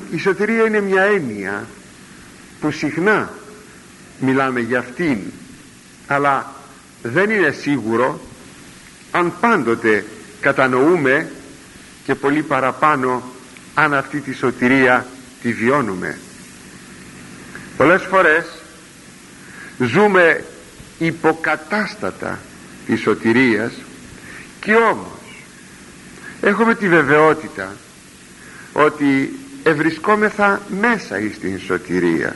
η σωτηρία είναι μια έννοια που συχνά μιλάμε για αυτήν, αλλά δεν είναι σίγουρο αν πάντοτε κατανοούμε και πολύ παραπάνω αν αυτή τη σωτηρία τη βιώνουμε. Πολλές φορές ζούμε υποκατάστατα της σωτηρίας και όμως έχουμε τη βεβαιότητα ότι ευρισκόμεθα μέσα στην σωτηρία.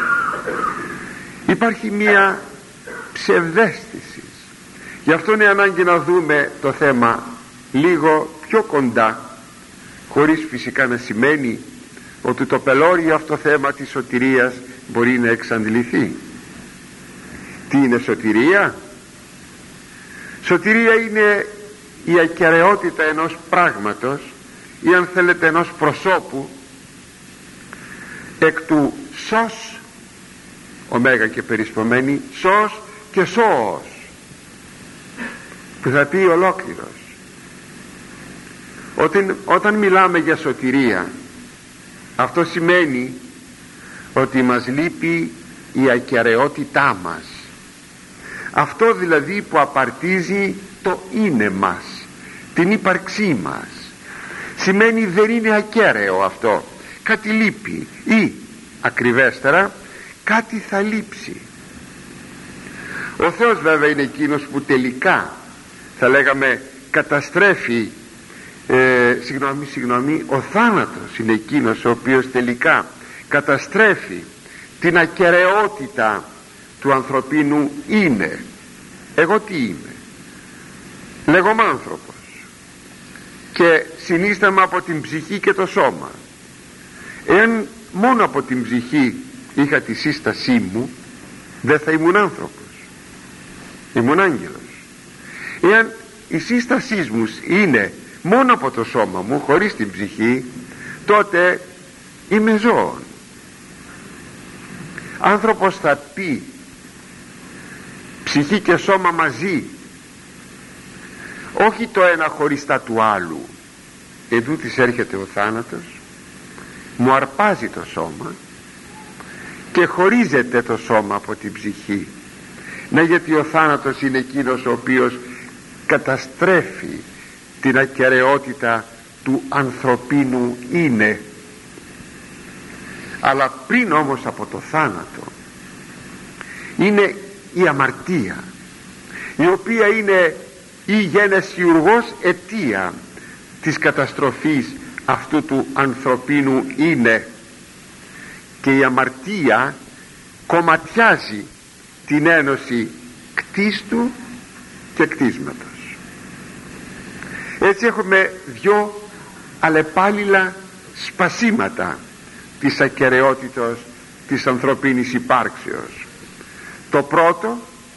Υπάρχει μία ψευδαίσθηση. Γι' αυτό είναι ανάγκη να δούμε το θέμα λίγο πιο κοντά, χωρίς φυσικά να σημαίνει ότι το πελώριο αυτό θέμα της σωτηρίας μπορεί να εξαντληθεί. Τι είναι σωτηρία? Σωτηρία είναι η ακεραιότητα ενός πράγματος, ή αν θέλετε ενός προσώπου, εκ του σως, ωμέγα και περισπομένη, σως και σώος, που θα πει ολόκληρος. Όταν μιλάμε για σωτηρία, αυτό σημαίνει ότι μας λείπει η ακεραιότητά μας, αυτό δηλαδή που απαρτίζει το είναι μας, την ύπαρξή μας. Σημαίνει δεν είναι ακέραιο αυτό, κάτι λείπει, ή ακριβέστερα κάτι θα λείψει. Ο Θεός βέβαια είναι εκείνος που τελικά, θα λέγαμε, καταστρέφει, ο θάνατος είναι εκείνος ο οποίος τελικά καταστρέφει την ακεραιότητα του ανθρωπίνου είναι. Εγώ τι είμαι? Λέγομαι άνθρωπος και συνίσταμαι από την ψυχή και το σώμα. Εάν μόνο από την ψυχή είχα τη σύστασή μου, δεν θα ήμουν άνθρωπος, ήμουν άγγελος. Εάν η σύστασή μου είναι μόνο από το σώμα μου, χωρίς την ψυχή, τότε είμαι ζώο. Άνθρωπος θα πει ψυχή και σώμα μαζί, όχι το ένα χωριστά του άλλου. Εδούτοις έρχεται ο θάνατος, μου αρπάζει το σώμα και χωρίζεται το σώμα από την ψυχή. Ναι, γιατί ο θάνατος είναι εκείνος ο οποίος καταστρέφει την ακεραιότητα του ανθρωπίνου είναι. Αλλά πριν όμως από το θάνατο είναι η αμαρτία, η οποία είναι η γενεσιουργός αιτία της καταστροφής αυτού του ανθρωπίνου είναι, και η αμαρτία κομματιάζει την ένωση κτίστου και κτίσματος. Έτσι έχουμε δυο αλλεπάλληλα σπασίματα της ακεραιότητος της ανθρωπίνης υπάρξεως. Το πρώτο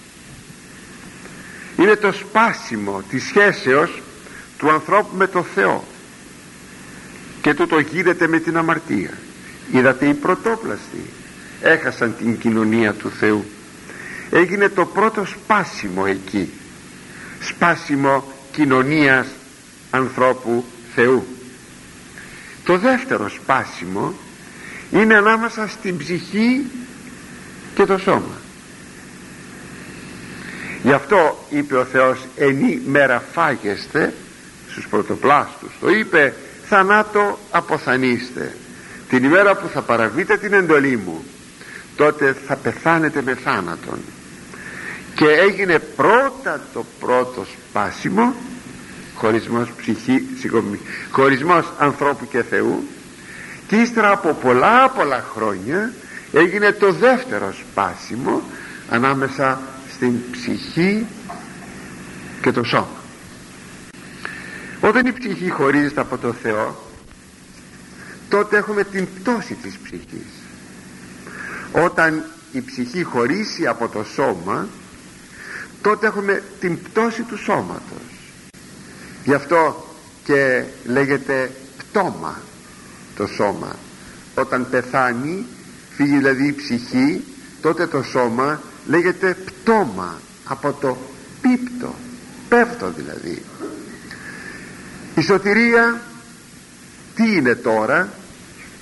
είναι το σπάσιμο της σχέσεως του ανθρώπου με το Θεό, και τούτο γίνεται με την αμαρτία. Είδατε, οι πρωτόπλαστοι έχασαν την κοινωνία του Θεού. Έγινε το πρώτο σπάσιμο εκεί, σπάσιμο κοινωνίας ανθρώπου Θεού. Το δεύτερο σπάσιμο είναι ανάμεσα στην ψυχή και το σώμα. Γι' αυτό είπε ο Θεός, ενή μέρα φάγεστε, στους πρωτοπλάστους το είπε, θανάτω αποθανείστε. Την ημέρα που θα παραβείτε την εντολή μου, τότε θα πεθάνετε με θάνατον. Και έγινε πρώτα το πρώτο σπάσιμο, χωρισμός ανθρώπου και Θεού, και ύστερα από πολλά χρόνια έγινε το δεύτερο σπάσιμο ανάμεσα στην ψυχή και το σώμα. Όταν η ψυχή χωρίζεται από το Θεό, τότε έχουμε την πτώση της ψυχής. Όταν η ψυχή χωρίσει από το σώμα, τότε έχουμε την πτώση του σώματος. Γι' αυτό και λέγεται πτώμα το σώμα. Όταν πεθάνει, φύγει δηλαδή η ψυχή, τότε το σώμα λέγεται πτώμα, από το πίπτο, πέφτω δηλαδή. Η σωτηρία τι είναι τώρα?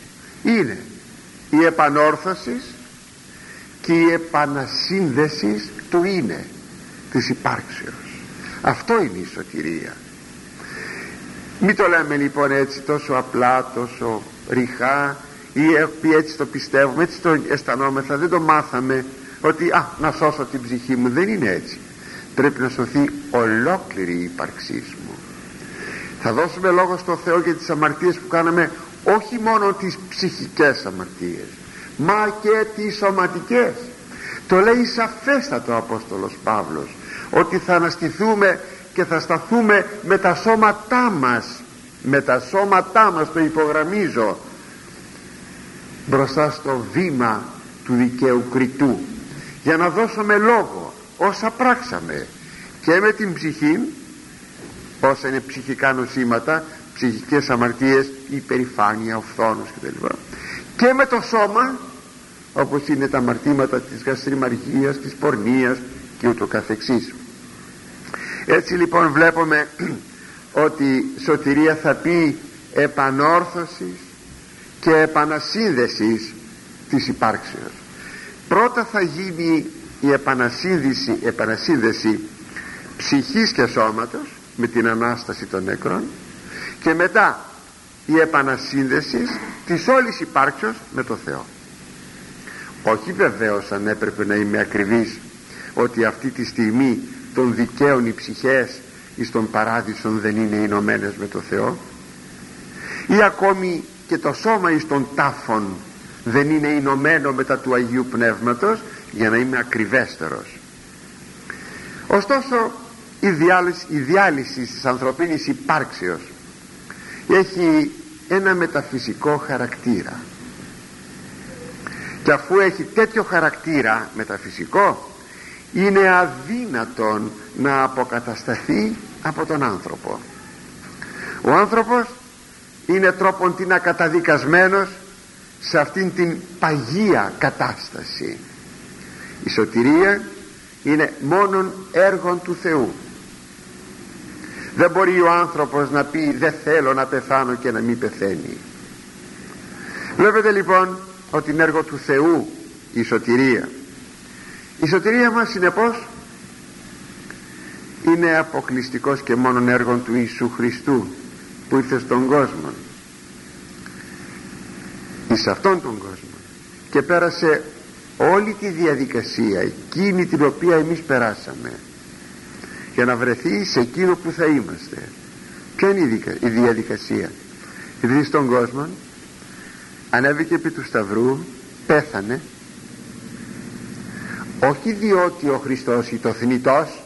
είναι η επανόρθωση και η επανασύνδεση του είναι, της υπάρξεως. Αυτό είναι η σωτηρία. Μην το λέμε λοιπόν έτσι τόσο απλά, τόσο ρηχά, ή έτσι το πιστεύουμε, έτσι το αισθανόμεθα, δεν το μάθαμε ότι να σώσω την ψυχή μου. Δεν είναι έτσι. Πρέπει να σωθεί ολόκληρη η ύπαρξή μου. Θα δώσουμε λόγο στο Θεό για τις αμαρτίες που κάναμε, όχι μόνο τις ψυχικές αμαρτίες, μα και τις σωματικές. Το λέει σαφέστατο ο Απόστολος Παύλος, ότι θα αναστηθούμε και θα σταθούμε με τα σώματά μας, με τα σώματά μας, το υπογραμμίζω, μπροστά στο βήμα του δικαίου κριτού, για να δώσουμε λόγο όσα πράξαμε, και με την ψυχή, όσα είναι ψυχικά νοσήματα, ψυχικές αμαρτίες, υπερηφάνεια, ο φθόνος κτλ, και με το σώμα, όπως είναι τα αμαρτήματα της γαστριμαργίας, της πορνείας και ούτω καθεξής. Έτσι λοιπόν βλέπουμε ότι σωτηρία θα πει επανόρθωσης και επανασύνδεσης της υπάρξεως. Πρώτα θα γίνει η επανασύνδεση ψυχής και σώματος με την Ανάσταση των νεκρών, και μετά η επανασύνδεση της όλης υπάρξεως με το Θεό. Όχι βεβαίως, αν έπρεπε να είμαι ακριβής, ότι αυτή τη στιγμή των δικαίων οι ψυχές εις τον παράδεισον δεν είναι ενωμένες με το Θεό, ή ακόμη και το σώμα εις των τάφων δεν είναι ενωμένο μετά του Αγίου Πνεύματος, για να είμαι ακριβέστερος. Ωστόσο η διάλυση της ανθρωπίνης υπάρξεως έχει ένα μεταφυσικό χαρακτήρα, και αφού έχει τέτοιο χαρακτήρα μεταφυσικό, είναι αδύνατον να αποκατασταθεί από τον άνθρωπο. Ο άνθρωπος είναι τρόπον την ακαταδικασμένος σε αυτήν την παγία κατάσταση. Η σωτηρία είναι μόνον έργον του Θεού. Δεν μπορεί ο άνθρωπος να πει δεν θέλω να πεθάνω και να μην πεθαίνει. Βλέπετε λοιπόν ότι είναι έργο του Θεού η σωτηρία. Η σωτηρία μας συνεπώς είναι αποκλειστικός και μόνον έργον του Ιησού Χριστού, που ήρθε στον κόσμο, εις αυτόν τον κόσμο, και πέρασε όλη τη διαδικασία εκείνη την οποία εμείς περάσαμε, για να βρεθεί σε εκείνο που θα είμαστε. Ποια είναι η διαδικασία? Ήρθε στον κόσμο, ανέβηκε επί του Σταυρού, πέθανε, όχι διότι ο Χριστός ή το θνητός,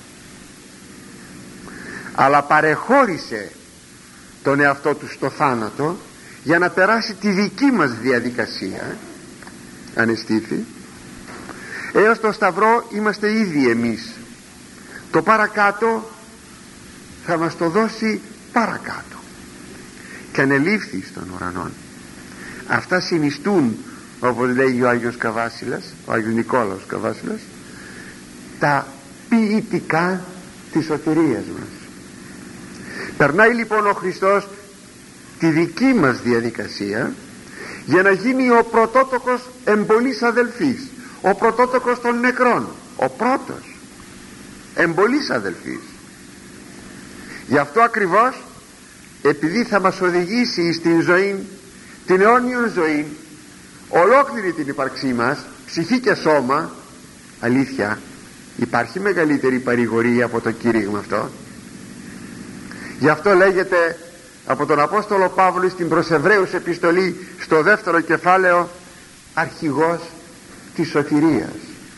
αλλά παρεχώρησε τον εαυτό του στο θάνατο για να περάσει τη δική μας διαδικασία. Ανεστήθη. Έως το Σταυρό είμαστε ήδη εμείς. Το παρακάτω θα μας το δώσει παρακάτω. Και ανελήφθη στον ουρανόν. Αυτά συνιστούν, όπως λέει ο Άγιος Καβάσιλας, ο Άγιος Νικόλαος Καβάσιλας, τα ποιητικά της σωτηρίας μας. Περνάει λοιπόν ο Χριστός τη δική μας διαδικασία για να γίνει ο πρωτότοκος εμπολής αδελφής, ο πρωτότοκος των νεκρών, ο πρώτος εμπολής αδελφής. Γι' αυτό ακριβώς, επειδή θα μας οδηγήσει στην ζωή, την αιώνιον ζωή, ολόκληρη την ύπαρξή μας, ψυχή και σώμα, αλήθεια, υπάρχει μεγαλύτερη παρηγορία από το κήρυγμα αυτό? Γι' αυτό λέγεται από τον Απόστολο Παύλο στην προς Εβραίους επιστολή, στο 2ο κεφάλαιο, αρχηγός της σωτηρίας.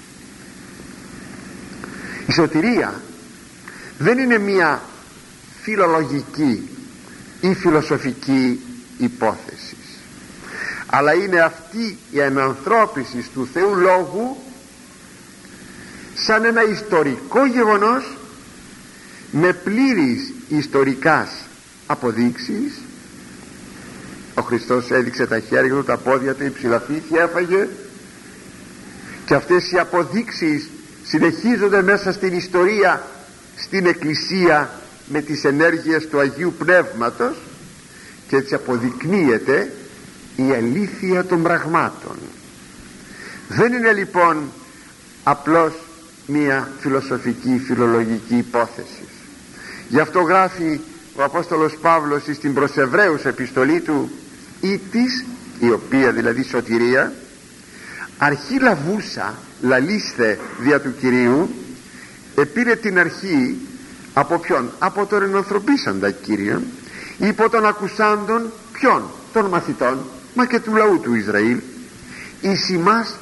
Η σωτηρία δεν είναι μια φιλολογική ή φιλοσοφική υπόθεση, αλλά είναι αυτή η ενανθρώπιση του Θεού Λόγου σαν ένα ιστορικό γεγονός, με πλήρης ιστορικάς αποδείξεις. Ο Χριστός έδειξε τα χέρια του, τα πόδια του, η ψηλαφήθεια έφαγε, και αυτές οι αποδείξεις συνεχίζονται μέσα στην ιστορία, στην Εκκλησία, με τις ενέργειες του Αγίου Πνεύματος, και έτσι αποδεικνύεται η αλήθεια των πραγμάτων. Δεν είναι λοιπόν απλώς μία φιλοσοφική, φιλολογική υπόθεση. Γι' αυτό γράφει ο Απόστολος Παύλος στην προς Εβραίους επιστολή του, η οποία δηλαδή σωτηρία αρχή λαβούσα λαλίστε δια του Κυρίου, επήρε την αρχή από ποιον? Από τον ενανθρωπίσαντα Κύριον, υπό τον ακουσάντων ποιον? Των μαθητών, μα και του λαού του Ισραήλ. Εις ημάς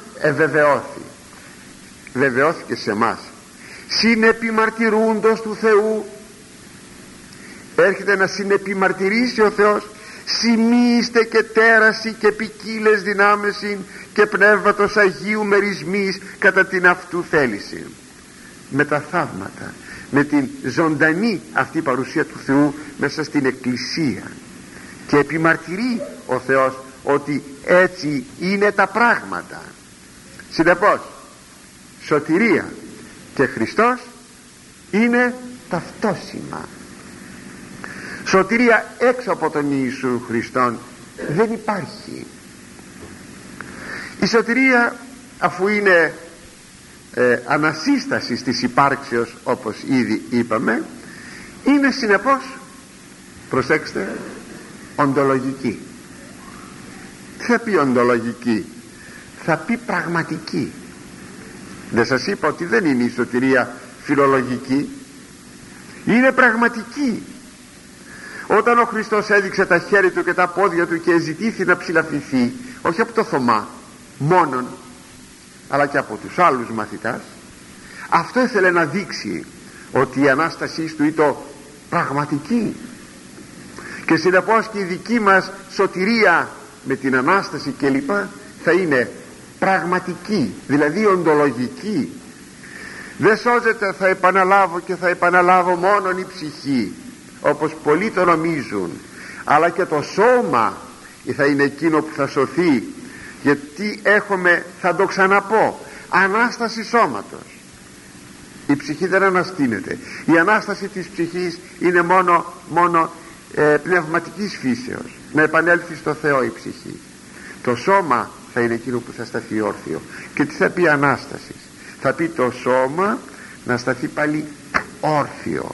βεβαιώθηκε σε εμάς, συνεπιμαρτυρούντος του Θεού. Έρχεται να συνεπιμαρτυρήσει ο Θεός, σημείστε και τέραση και ποικίλες δυνάμεσιν και πνεύματος Αγίου μερισμής κατά την αυτού θέληση. Με τα θαύματα, με την ζωντανή αυτή παρουσία του Θεού μέσα στην Εκκλησία, και επιμαρτυρεί ο Θεός ότι έτσι είναι τα πράγματα. Συνεπώς σωτηρία και Χριστός είναι ταυτόσιμα. Σωτηρία έξω από τον Ιησού Χριστόν δεν υπάρχει. Η σωτηρία, αφού είναι ανασύσταση της υπάρξεως, όπως ήδη είπαμε, είναι συνεπώς, προσέξτε, οντολογική. Τι θα πει οντολογική? Θα πει πραγματική. Δεν σας είπα ότι δεν είναι η σωτηρία φιλολογική? Είναι πραγματική. Όταν ο Χριστός έδειξε τα χέρια του και τα πόδια του και ζητήθη να ψηλαφιθεί, όχι από το Θωμά μόνον, αλλά και από τους άλλους μαθητάς, αυτό ήθελε να δείξει ότι η Ανάστασή του ήταν πραγματική. Και συνεπώς και η δική μας σωτηρία με την Ανάσταση κλπ θα είναι πραγματική, δηλαδή οντολογική. Δεν σώζεται, θα επαναλάβω και θα επαναλάβω, μόνον η ψυχή, όπως πολλοί το νομίζουν, αλλά και το σώμα θα είναι εκείνο που θα σωθεί. Γιατί έχουμε, θα το ξαναπώ, Ανάσταση σώματος. Η ψυχή δεν αναστήνεται. Η Ανάσταση της ψυχής είναι μόνο πνευματικής φύσεως, να επανέλθει στο Θεό η ψυχή. Το σώμα θα είναι εκείνο που θα σταθεί όρθιο. Και τι θα πει Ανάσταση? Θα πει το σώμα να σταθεί πάλι όρθιο.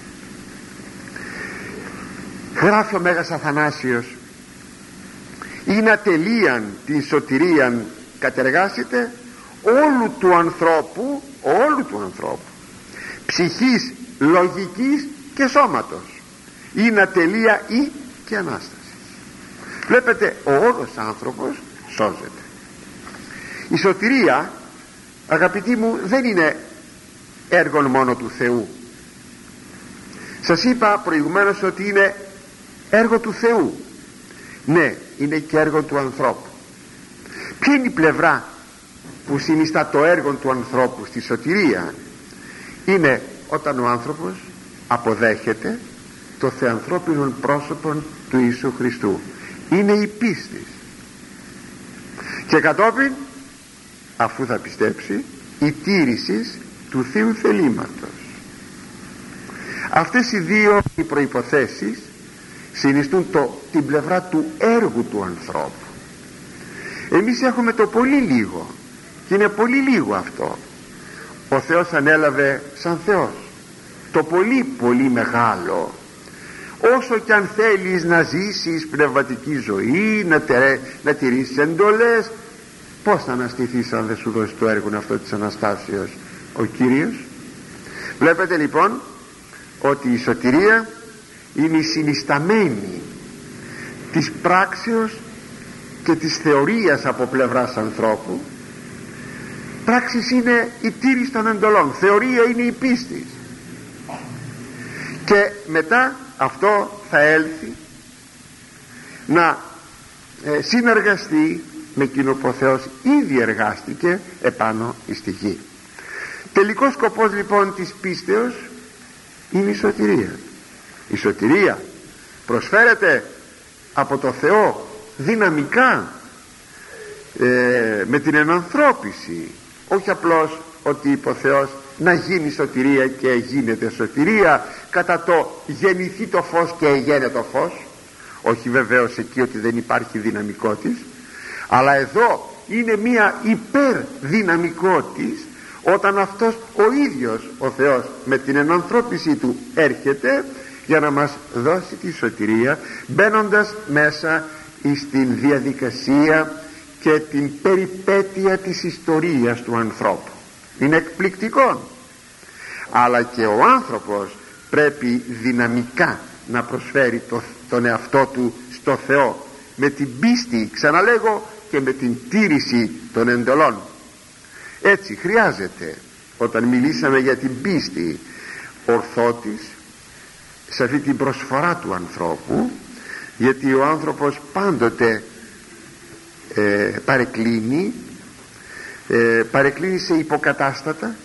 Γράφει ο Μέγας Αθανάσιος, είναι ατελείαν την σωτηρίαν κατεργάσετε όλου του ανθρώπου, ψυχής, λογικής και σώματος. Είναι ατελεία ή και Ανάσταση. Βλέπετε, ο όλος άνθρωπος σώζεται. Η σωτηρία, αγαπητοί μου, δεν είναι έργο μόνο του Θεού. Σας είπα προηγουμένως ότι είναι έργο του Θεού. Ναι, είναι και έργο του ανθρώπου. Ποια είναι η πλευρά που συνιστά το έργο του ανθρώπου στη σωτηρία? Είναι όταν ο άνθρωπος αποδέχεται το θεανθρώπινο πρόσωπο του Ιησού Χριστού. Είναι η πίστη. Και κατόπιν, αφού θα πιστέψει, η τήρηση του Θείου θελήματος. Αυτές οι δύο οι προϋποθέσεις συνιστούν την πλευρά του έργου του ανθρώπου. Εμείς έχουμε το πολύ λίγο, και είναι πολύ λίγο αυτό. Ο Θεός ανέλαβε σαν Θεός το πολύ πολύ μεγάλο. Όσο κι αν θέλεις να ζήσεις πνευματική ζωή, να τηρήσεις εντολές, πώς θα αναστηθείς αν δεν σου δώσει το έργο αυτό της Αναστάσεως ο Κύριος? Βλέπετε λοιπόν ότι η σωτηρία είναι η συνισταμένη της πράξεως και της θεωρίας από πλευράς ανθρώπου. Πράξεις είναι η τήρηση των εντολών, θεωρία είναι η πίστη, και μετά αυτό θα έλθει να συνεργαστεί με εκείνο που ο Θεός ήδη εργάστηκε επάνω στη γη. Τελικός σκοπός λοιπόν της πίστεως είναι η σωτηρία. Η σωτηρία προσφέρεται από το Θεό δυναμικά, με την ενανθρώπιση, όχι απλώς ότι είπε ο Θεός να γίνει σωτηρία και γίνεται σωτηρία κατά το γεννηθεί το φως και εγένε το φως, όχι βεβαίως εκεί ότι δεν υπάρχει δυναμικό της, αλλά εδώ είναι μία υπερδυναμικό της, όταν αυτός ο ίδιος ο Θεός με την ενανθρώπιση του έρχεται για να μας δώσει τη σωτηρία, μπαίνοντας μέσα στην διαδικασία και την περιπέτεια της ιστορίας του ανθρώπου. Είναι εκπληκτικό. Αλλά και ο άνθρωπος πρέπει δυναμικά να προσφέρει τον εαυτό του στο Θεό, με την πίστη, ξαναλέγω, και με την τήρηση των εντολών. Έτσι χρειάζεται, όταν μιλήσαμε για την πίστη, ορθότης σε αυτή την προσφορά του ανθρώπου, γιατί ο άνθρωπος πάντοτε παρεκκλίνει σε υποκατάστατα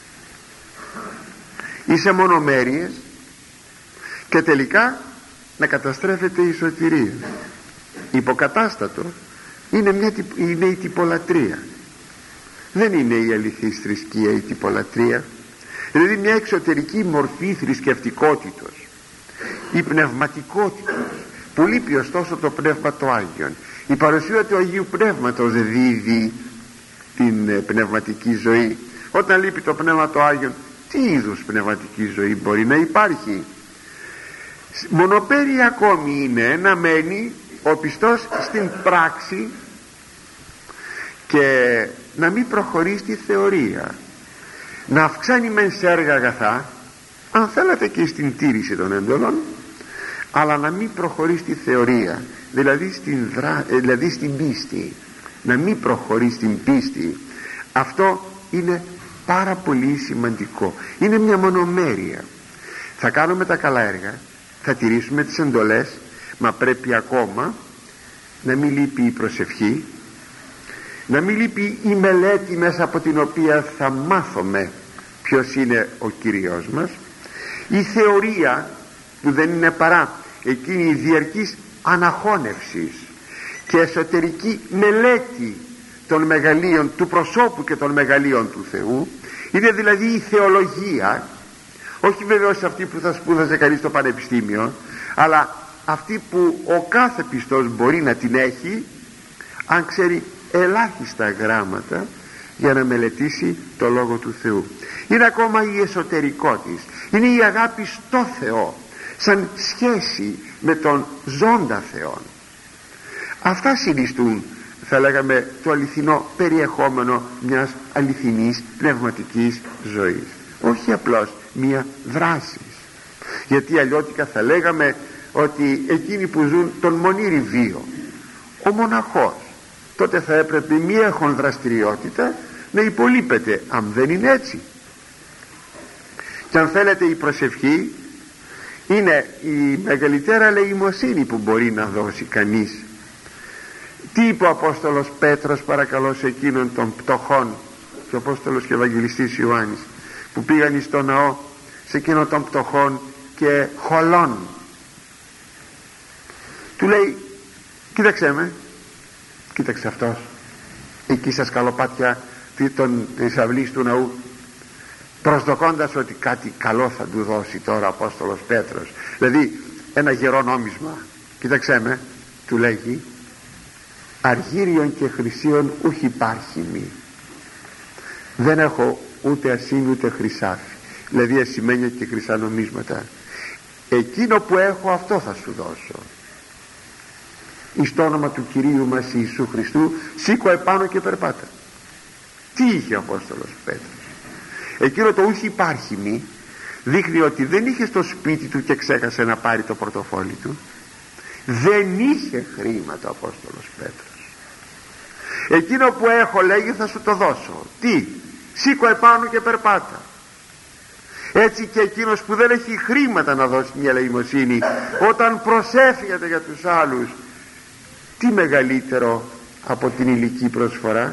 ή σε μονομέρειες, και τελικά να καταστρέφεται η σωτηρία. Υποκατάστατο είναι η τυπολατρεία, δεν είναι η αληθής θρησκεία η τυπολατρεία, δηλαδή μια εξωτερική μορφή θρησκευτικότητος, η πνευματικότητος που λείπει ωστόσο το Πνεύμα το Άγιον. Η παρουσία του Αγίου Πνεύματος δίδει την πνευματική ζωή. Όταν λείπει το Πνεύμα το Άγιον, τι είδους πνευματική ζωή μπορεί να υπάρχει? Μονοπέρι ακόμη είναι να μένει ο πιστός στην πράξη και να μην προχωρεί στη θεωρία, να αυξάνει μεν σε έργα αγαθά, αν θέλετε και στην τήρηση των εντολών, αλλά να μην προχωρεί στη θεωρία, δηλαδή στην πίστη, να μην προχωρεί στην πίστη. Αυτό είναι πάρα πολύ σημαντικό. Είναι μια μονομέρεια. Θα κάνουμε τα καλά έργα, θα τηρήσουμε τις εντολές, μα πρέπει ακόμα να μην λείπει η προσευχή, να μην λείπει η μελέτη μέσα από την οποία θα μάθουμε ποιος είναι ο Κύριος μας, η θεωρία που δεν είναι παρά εκείνη η διαρκής αναχώνευσης και εσωτερική μελέτη των μεγαλείων του προσώπου και των μεγαλείων του Θεού. Είναι δηλαδή η θεολογία, όχι βεβαίως αυτή που θα σπούδαζε κανείς στο πανεπιστήμιο, αλλά αυτή που ο κάθε πιστός μπορεί να την έχει αν ξέρει ελάχιστα γράμματα για να μελετήσει το Λόγο του Θεού. Είναι ακόμα η εσωτερικότης, είναι η αγάπη στο Θεό σαν σχέση με τον ζώντα Θεόν. Αυτά συνιστούν, θα λέγαμε, το αληθινό περιεχόμενο μιας αληθινής πνευματικής ζωής, όχι απλώς μια δράση. Γιατί αλλιώτικα θα λέγαμε ότι εκείνοι που ζουν τον μονήρη βίο, ο μοναχός, τότε θα έπρεπε μη έχουν δραστηριότητα να υπολείπεται. Αν δεν είναι έτσι, και αν θέλετε, η προσευχή είναι η μεγαλύτερη ελεημοσύνη που μπορεί να δώσει κανείς. Τι είπε ο Απόστολος Πέτρος, παρακαλώ, σε εκείνον των πτωχών, και ο Απόστολος και Ευαγγελιστής Ιωάννης, που πήγαν στο ναό, σε εκείνον των πτωχών και χολών, του λέει, κοίταξε με, κοίταξε αυτός εκεί στα σκαλοπάτια της αυλής του ναού, προσδοκώντας ότι κάτι καλό θα του δώσει τώρα ο Απόστολος Πέτρος, δηλαδή ένα γερό νόμισμα. Κοίταξέ με, του λέγει, αργύριον και χρυσίων ούχ υπάρχει μη, δεν έχω ούτε ασήμι ούτε χρυσάφι, δηλαδή ασημένια και χρυσά νομίσματα. Εκείνο που έχω αυτό θα σου δώσω. Εις το όνομα του Κυρίου μας Ιησού Χριστού σήκω επάνω και περπάτα. Τι είχε ο Απόστολος Πέτρος? Εκείνο το ούχ υπάρχει μη δείχνει ότι δεν είχε στο σπίτι του και ξέχασε να πάρει το πορτοφόλι του. Δεν είχε χρήματα ο Απόστολος Πέτρος. Εκείνο που έχω, λέγει, θα σου το δώσω. Τι? Σήκω επάνω και περπάτα. Έτσι και εκείνος που δεν έχει χρήματα να δώσει μια ελεημοσύνη, όταν προσεύχεται για τους άλλους, τι μεγαλύτερο από την υλική προσφορά?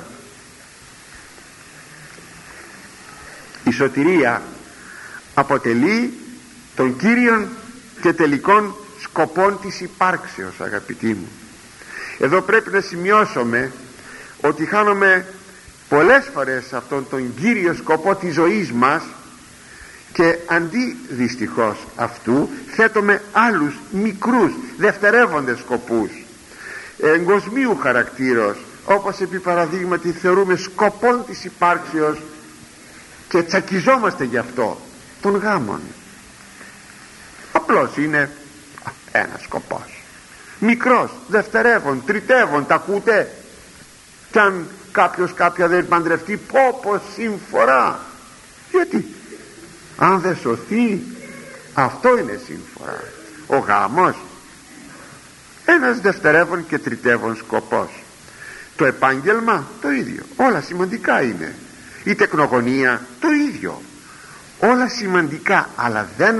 Η σωτηρία αποτελεί τον κύριον και τελικών σκοπών της υπάρξεως, αγαπητοί μου. Εδώ πρέπει να σημειώσουμε ότι χάνουμε πολλές φορές αυτόν τον κύριο σκοπό της ζωής μας Και αντί δυστυχώς αυτού θέτουμε άλλους μικρούς δευτερεύοντες σκοπούς εγκοσμίου χαρακτήρος, όπως επί παραδείγματι θεωρούμε σκοπών της υπάρξεως και τσακιζόμαστε γι' αυτό, των γάμων. Απλώς είναι ένας σκοπός, μικρός, δευτερεύον, τριτεύον. Τα ακούτε? Κι αν κάποια δεν παντρευτεί, πω σύμφορα. Γιατί? Αν δεν σωθεί, αυτό είναι σύμφορα. Ο γάμος, ένας δευτερεύον και τριτεύον σκοπός. Το επάγγελμα, το ίδιο. Όλα σημαντικά είναι. Η τεκνογωνία, το ίδιο. Όλα σημαντικά, αλλά δεν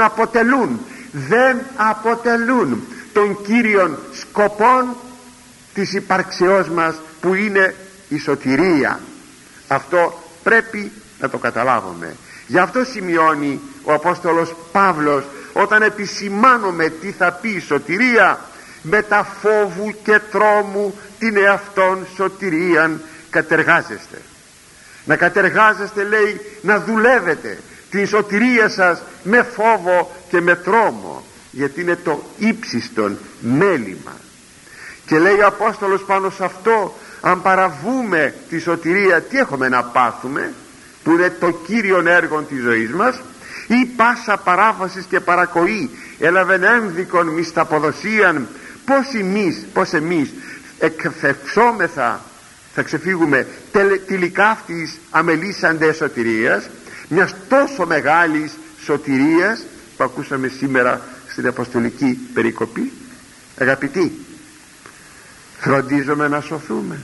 αποτελούν των κύριων σκοπών της υπαρξεώς μας, που είναι η σωτηρία. Αυτό πρέπει να το καταλάβουμε. Γι' αυτό σημειώνει ο Απόστολος Παύλος, όταν επισημάνουμε τι θα πει η σωτηρία, μετα φόβου και τρόμου την εαυτόν σωτηρίαν κατεργάζεστε. Να κατεργάζεστε, λέει, να δουλεύετε την σωτηρία σας με φόβο και με τρόμο, γιατί είναι το ύψιστον μέλημα. Και λέει ο Απόστολος πάνω σε αυτό, αν παραβούμε τη σωτηρία, τι έχουμε να πάθουμε, που είναι το κύριον έργο της ζωής μας, ή πάσα παράβασης και παρακοή έλαβεν ένδικον μισθαποδοσίαν, πως εμείς εκφευσόμεθα, θα ξεφύγουμε τελικά αυτής αμελήσαντε σωτηρίας, μιας τόσο μεγάλης σωτηρίας που ακούσαμε σήμερα στην Αποστολική περικοπή. Αγαπητοί, φροντίζουμε να σωθούμε?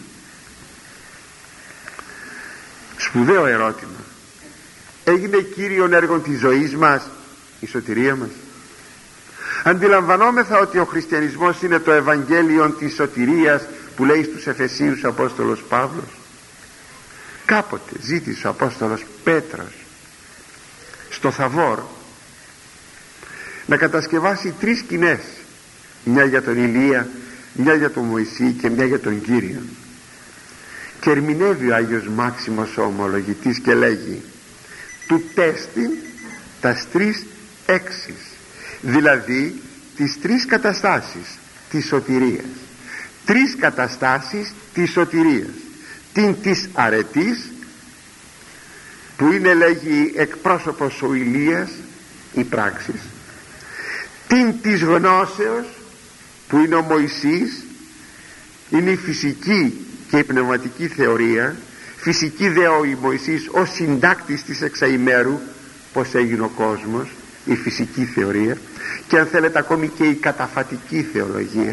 Σπουδαίο ερώτημα. Έγινε κύριον έργο της ζωής μας η σωτηρία μας? Αντιλαμβανόμεθα ότι ο χριστιανισμός είναι το Ευαγγέλιο της σωτηρίας που λέει στους Εφεσίους ο Απόστολος Παύλος. Κάποτε ζήτησε ο Απόστολος Πέτρος στο Θαβόρ να κατασκευάσει 3 σκηνές, μια για τον Ηλία, μια για τον Μωυσή και μια για τον Κύριο. Και ερμηνεύει ο Άγιος Μάξιμος ο ομολογητής και λέγει, του τέστην τας 3 έξις, δηλαδή τις 3 καταστάσεις της σωτηρίας. 3 καταστάσεις της σωτηρίας. Την της αρετής, που είναι, λέγει, εκπρόσωπος ο Ηλίας, οι πράξεις. Την της γνώσεως, που είναι ο Μωυσής, είναι η φυσική και η πνευματική θεωρία. Φυσική δε ο Μωυσής ως συντάκτης της εξαημέρου, πως έγινε ο κόσμος, η φυσική θεωρία, και αν θέλετε ακόμη και η καταφατική θεολογία,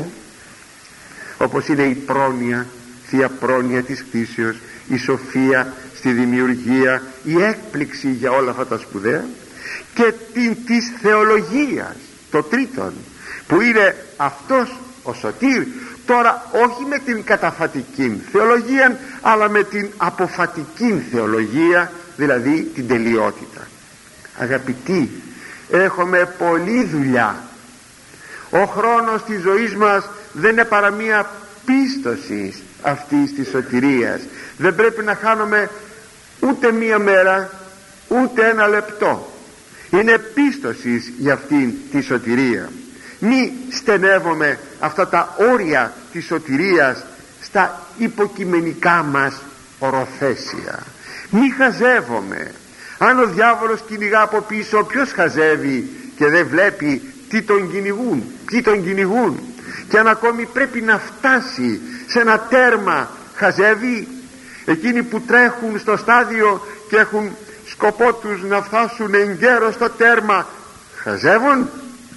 όπως είναι η πρόνοια, θεία πρόνοια της κτήσεως, η σοφία στη δημιουργία, η έκπληξη για όλα αυτά τα σπουδαία, και την της θεολογίας, το τρίτον, που είναι αυτός ο σωτήρ, τώρα όχι με την καταφατική θεολογία, αλλά με την αποφατική θεολογία, δηλαδή την τελειότητα. Αγαπητοί, έχουμε πολλή δουλειά. Ο χρόνος της ζωής μας δεν είναι παρά μία πίστοση αυτής της σωτηρίας. Δεν πρέπει να χάνουμε ούτε μία μέρα, ούτε ένα λεπτό. Είναι πίστοση για αυτήν τη σωτηρία. Μη στενεύουμε αυτά τα όρια της σωτηρίας στα υποκειμενικά μας οροφέσια. Μη χαζεύουμε. Αν ο διάβολος κυνηγά από πίσω, ποιος χαζεύει και δεν βλέπει τι τον κυνηγούν, ποιοι τον κυνηγούν? Και αν ακόμη πρέπει να φτάσει σε ένα τέρμα, χαζεύει. Εκείνοι που τρέχουν στο στάδιο και έχουν σκοπό τους να φτάσουν εγκαίρως στο τέρμα, χαζεύουν.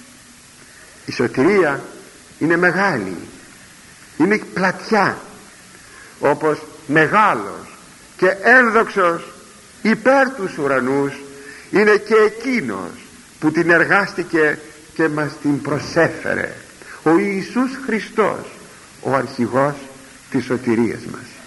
Η σωτηρία είναι μεγάλη, είναι πλατιά, όπως μεγάλος και ένδοξος υπέρ τους ουρανούς είναι και εκείνος που την εργάστηκε και μας την προσέφερε, ο Ιησούς Χριστός, ο αρχηγός της σωτηρίας μας.